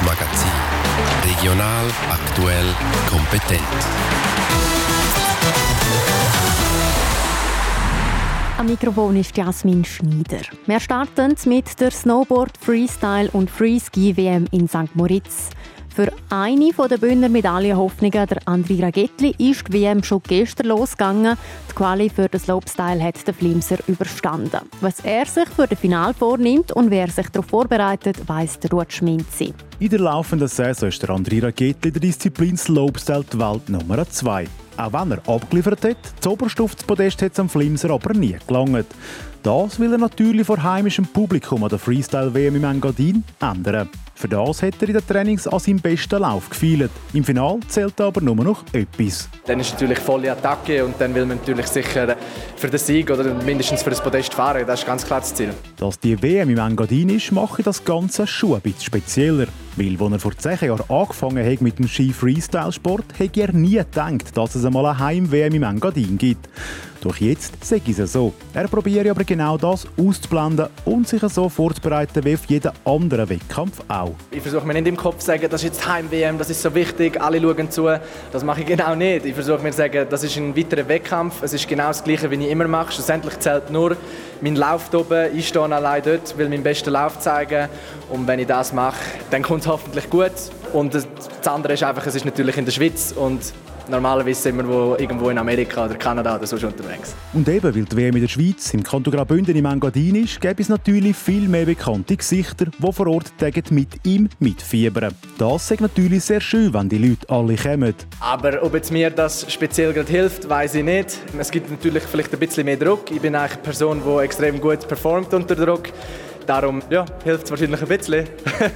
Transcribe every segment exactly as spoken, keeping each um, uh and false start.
Magazin. Regional, aktuell, kompetent. Am Mikrofon ist Jasmin Schneider. Wir starten mit der Snowboard, Freestyle und Freeski W M in Sankt Moritz. Für eine der Bündner Medaillenhoffnungen, der Andrei Ragettli, ist die W M schon gestern losgegangen. Die Quali für den Slopestyle hat der Flimser überstanden. Was er sich für das Finale vornimmt und wer sich darauf vorbereitet, weiss der Ruud Schminzi. In der laufenden Saison ist der Andrei Ragettli der Disziplin Slopestyle die Welt Nummer zwei. Auch wenn er abgeliefert hat, das oberste auf das Podest hat es am Flimser aber nie gelangt. Das will er natürlich vor heimischem Publikum an der Freestyle-W M im Engadin ändern. Für das hat er in den Trainings an seinem besten Lauf gefeilt. Im Finale zählt aber nur noch etwas. Dann ist natürlich volle Attacke und dann will man natürlich sicher für den Sieg oder mindestens für das Podest fahren. Das ist ganz klar das Ziel. Dass die W M im Engadin ist, mache das Ganze schon ein bisschen spezieller. Weil, als er vor zehn Jahren angefangen hat mit dem Ski-Freestyle-Sport, hätte er nie gedacht, dass es einmal eine Heim-W M im Engadin gibt. Doch jetzt sage ich es so. Er probiert aber genau das auszublenden und sich so vorzubereiten wie auf jeden anderen Wettkampf auch. Ich versuche mir nicht im Kopf zu sagen, das ist jetzt Heim-W M, das ist so wichtig, alle schauen zu. Das mache ich genau nicht. Ich versuche mir zu sagen, das ist ein weiterer Wettkampf, es ist genau das Gleiche, wie ich immer mache. Schlussendlich zählt nur mein Lauf da oben, ich stehe allein dort, will meinen besten Lauf zeigen. Und wenn ich das mache, dann kommt es hoffentlich gut. Und das andere ist einfach, es ist natürlich in der Schweiz und normalerweise sind wir wo, irgendwo in Amerika oder Kanada oder so schon unterwegs. Und eben, weil die W M in der Schweiz, im Kanton Graubünden im Engadin ist, gäbe es natürlich viel mehr bekannte Gesichter, die vor Ort mit ihm mitfiebern. Das ist natürlich sehr schön, wenn die Leute alle kommen. Aber ob jetzt mir das speziell gerade hilft, weiss ich nicht. Es gibt natürlich vielleicht ein bisschen mehr Druck. Ich bin eigentlich eine Person, die extrem gut performt unter Druck. Darum ja, hilft es wahrscheinlich ein bisschen.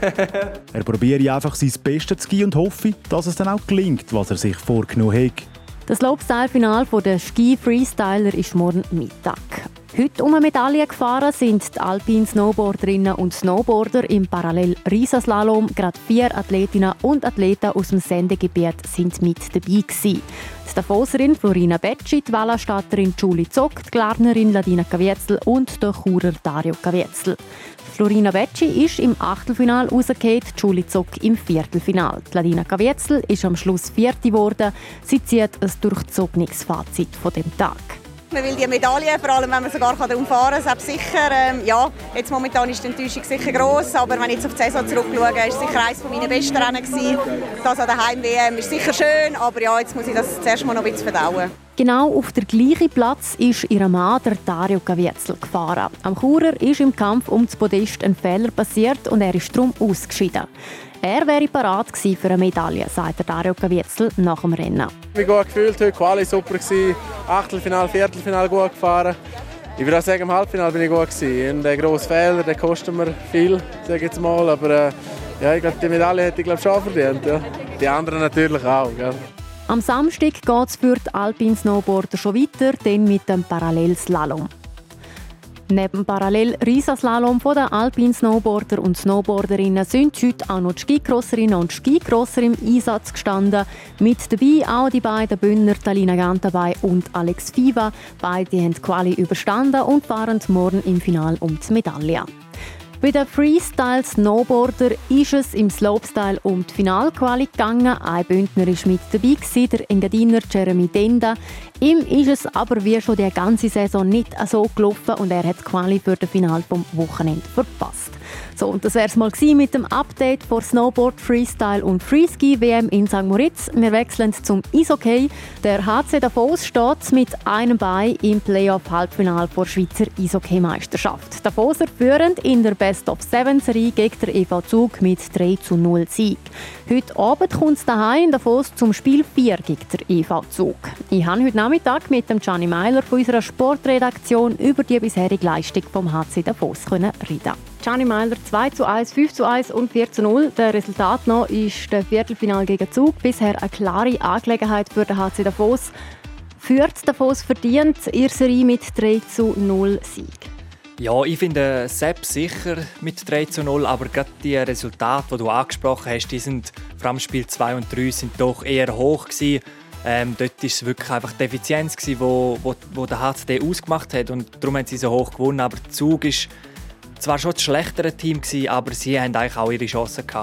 Er probiert einfach sein Bestes zu geben und hoffe, dass es dann auch gelingt, was er sich vorgenommen hat. Das Slopestyle-Finale der Ski-Freestyler ist morgen Mittag. Heute um eine Medaille gefahren sind die Alpin-Snowboarderinnen und Snowboarder im Parallel-Riesenslalom. Gerade vier Athletinnen und Athleten aus dem Sendegebiet sind mit dabei gewesen. Die Davoserin Florina Becci, die Wallastatterin Julie Zock, die Glarnerin Ladina Caviezel und der Churer Dario Caviezel. Florina Becci ist im Achtelfinal rausgefallen, Julie Zock im Viertelfinal. Die Ladina Caviezel ist am Schluss Vierte geworden. Sie zieht ein durchzogenes Fazit von dem Tag. Man will die Medaille, vor allem wenn man sogar darum fahren kann, selbst sicher. Ähm, ja, jetzt momentan ist die Enttäuschung sicher gross, aber wenn ich jetzt auf die Saison zurückschaue, war es sicher eines meiner besten Rennen gewesen. Das an der Heim-W M ist sicher schön, aber ja, jetzt muss ich das zuerst mal noch ein bisschen verdauen. Genau auf der gleichen Platz ist ihr Mann, der Dario Caviezel, gefahren. Am Churer ist im Kampf um das Podest ein Fehler passiert und er ist darum ausgeschieden. Er wäre parat gewesen für eine Medaille, sagt Dario Caviezel nach dem Rennen. Ich bin gut gefühlt, heute Quali super gewesen, Achtelfinal, Viertelfinal gut gefahren. Ich würde auch sagen, im Halbfinale bin ich gut gewesen. Der grosse Fehler, der kostet mir viel, sage ich jetzt mal, aber äh, ja, ich glaube, die Medaille hätte ich glaube schon verdient. Ja. Die anderen natürlich auch. Gell. Am Samstag geht es für die Alpin-Snowboarder schon weiter, dann mit dem Parallelslalom. Neben dem Parallel-Riesenslalom der Alpin-Snowboarder und Snowboarderinnen sind heute auch noch die Skicrosserinnen und Skicrosser im Einsatz gestanden. Mit dabei auch die beiden Bündner Talina Gantabay und Alex Fiva. Beide haben die Quali überstanden und fahren morgen im Finale um die Medaille. Bei den Freestyle-Snowboarder ist es im Slopestyle um die Finalquali gegangen. Ein Bündner war mit dabei, der Engadiner Jeremy Denda. Ihm ist es aber wie schon die ganze Saison nicht so gelaufen und er hat die Quali für das Finale vom Wochenende verpasst. So, und das wäre es mal mit dem Update von Snowboard, Freestyle und Freeski W M in Sankt Moritz. Wir wechseln zum Eishockey. Der H C Davos steht mit einem Bein im Playoff-Halbfinale der Schweizer Eishockey-Meisterschaft. Davoser führen in der Best-of-Seven-Serie gegen den E V Zug mit drei zu null Sieg. Heute Abend kommt es daheim in Davos zum Spiel vier gegen den E V Zug. Ich habe heute Nachmittag mit dem Gianni Meiler von unserer Sportredaktion über die bisherige Leistung vom H C Davos reden. Gianni Meiler, zwei zu eins, fünf zu eins und vier zu null. Der Resultat noch ist das Viertelfinale gegen Zug. Bisher eine klare Angelegenheit für den H C Davos. Führt Davos verdient ihre Serie mit drei zu null Sieg? Ja, ich finde Sepp sicher mit drei zu null, aber gerade die Resultate, die du angesprochen hast, die sind vor allem Spiel zwei und drei sind doch eher hoch gewesen. Ähm, dort war es wirklich einfach die Effizienz, die wo, wo, wo der H C D ausgemacht hat und darum haben sie so hoch gewonnen. Aber der Zug war zwar schon das schlechtere Team gewesen, aber sie haben eigentlich auch ihre Chancen gehabt.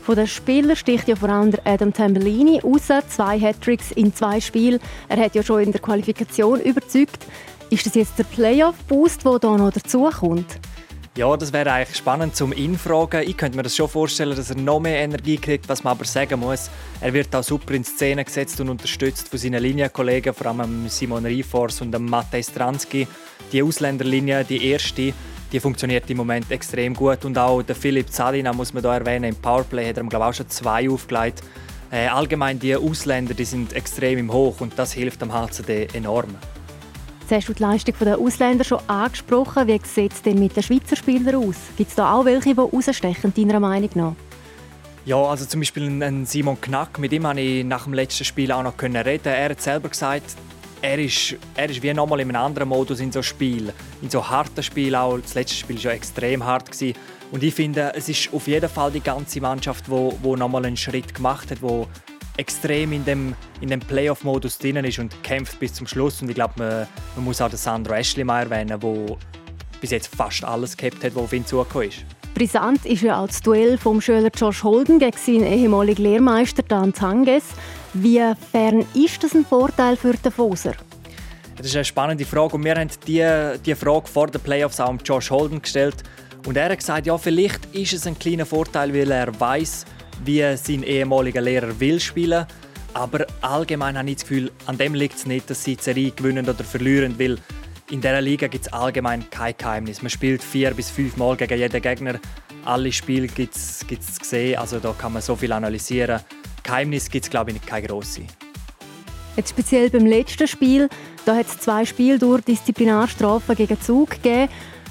Von den Spielern sticht ja vor allem Adam Tambellini raus. Zwei Hattricks in zwei Spielen. Er hat ja schon in der Qualifikation überzeugt. Ist das jetzt der Playoff-Boost, der hier noch dazukommt? Ja, das wäre eigentlich spannend zum ihn fragen. Ich könnte mir das schon vorstellen, dass er noch mehr Energie kriegt, was man aber sagen muss. Er wird auch super in Szene gesetzt und unterstützt von seinen Linienkollegen, vor allem Simon Rifors und Matej Stranski. Die Ausländerlinie, die erste, die funktioniert im Moment extrem gut. Und auch der Filip Zadina muss man hier erwähnen. Im Powerplay hat er, glaube ich, auch schon zwei aufgelegt. Äh, allgemein die Ausländer, die sind extrem im Hoch und das hilft am H C D enorm. Jetzt hast du die Leistung der Ausländer schon angesprochen. Wie sieht es denn mit den Schweizer Spielern aus? Gibt es da auch welche, die rausstechen, deiner Meinung nach? Ja, also zum Beispiel ein Simon Knack, mit ihm konnte ich nach dem letzten Spiel auch noch reden. Er hat selber gesagt, er ist, er ist wie nochmal in einem anderen Modus in so Spiel, in so harten Spielen auch. Das letzte Spiel war ja extrem hart gewesen. Und ich finde, es ist auf jeden Fall die ganze Mannschaft, die wo, wo nochmal einen Schritt gemacht hat, die extrem in dem, in dem Playoff-Modus drin ist und kämpft bis zum Schluss. Und ich glaube, man, man muss auch den Sandro Eschlimayer erwähnen, der bis jetzt fast alles gehabt hat, was auf ihn zugekommen ist. Brisant ist ja auch das Duell vom Schüler Josh Holden gegen seinen ehemaligen Lehrmeister Dan Tanges. Wie fern ist das ein Vorteil für den Foser? Das ist eine spannende Frage und wir haben diese die Frage vor den Playoffs auch Josh Holden gestellt. Und er hat gesagt, ja, vielleicht ist es ein kleiner Vorteil, weil er weiß, wie sein ehemaliger Lehrer will spielen. Aber allgemein habe ich das Gefühl, an dem liegt es nicht, dass sie die Serie gewinnen oder verlieren, weil in dieser Liga gibt es allgemein kein Geheimnis. Man spielt vier bis fünf Mal gegen jeden Gegner. Alle Spiele gibt es zu sehen, also da kann man so viel analysieren. Geheimnis gibt es, glaube ich, keine grosse. Jetzt speziell beim letzten Spiel, da hat es zwei Spiele durch Disziplinarstrafen gegen Zug gegeben.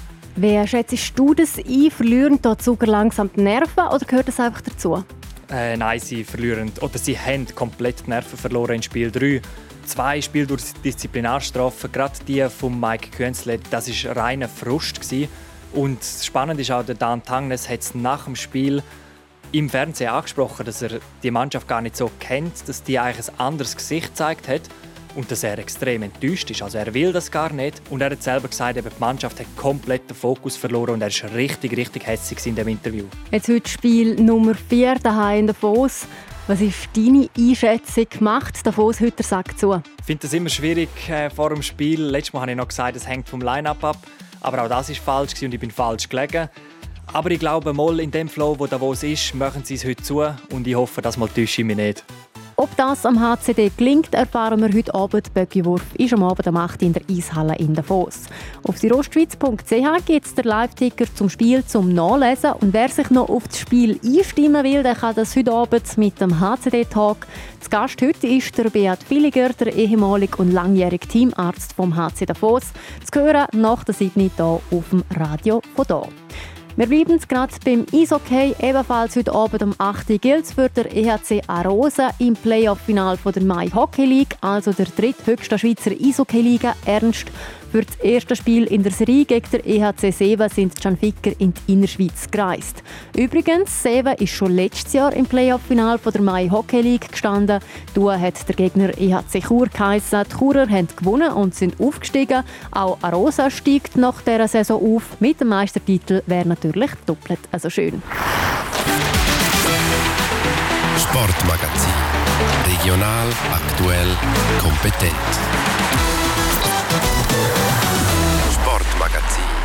Wie schätzt du das ein? Verlieren da Zuger langsam die Nerven oder gehört das einfach dazu? Äh, nein, sie verlieren oder sie haben komplett die Nerven verloren in Spiel drei. Zwei Spiele durch Disziplinarstrafen, gerade die von Mike Künzle, das war reiner Frust gewesen. Und spannend ist auch, der Dan Tanges hat es nach dem Spiel im Fernsehen angesprochen, dass er die Mannschaft gar nicht so kennt, dass die eigentlich ein anderes Gesicht gezeigt hat und dass er extrem enttäuscht ist. Also er will das gar nicht und er hat selber gesagt, eben, die Mannschaft hat komplett den Fokus verloren und er ist richtig, richtig hässig in dem Interview. Jetzt heute Spiel Nummer vier daheim in Davos. Was ist deine Einschätzung? Macht Davos heute den Sack zu? Ich finde das immer schwierig äh, vor dem Spiel. Letztes Mal habe ich noch gesagt, es hängt vom Line-Up ab. Aber auch das war falsch und ich bin falsch gelegen. Aber ich glaube, mal in dem Flow, wo Davos ist, machen sie es heute zu. Und ich hoffe, dass mal täusche ich mich nicht. Ob das am H C D gelingt, erfahren wir heute Abend. Böckiwurf ist am Abend um acht Uhr in der Eishalle in Davos. Auf südostschweiz punkt c h gibt es den Live-Ticker zum Spiel zum Nachlesen. Und wer sich noch auf das Spiel einstimmen will, der kann das heute Abend mit dem H C D-Talk. Zu Gast heute ist der Beat Villiger, der ehemalige und langjährige Teamarzt vom H C Davos. Zu hören nach der siebten hier auf dem Radio von hier. Wir bleiben gerade beim Eishockey. Ebenfalls heute Abend um acht Uhr gilt es für den E H C Arosa im Playoff-Final der Mai Hockey League, also der dritthöchsten Schweizer Eishockey-Liga, ernst. Für das erste Spiel in der Serie gegen den E H C Seven sind Can Ficker in die Innerschweiz gereist. Übrigens, Seven ist schon letztes Jahr im Playoff-Final der Mai Hockey League gestanden. Da hat der Gegner E H C Chur geheissen. Die Churer haben gewonnen und sind aufgestiegen. Auch Arosa steigt nach dieser Saison auf. Mit dem Meistertitel wäre natürlich doppelt also schön. Sportmagazin. Regional, aktuell, kompetent. Sportmagazin.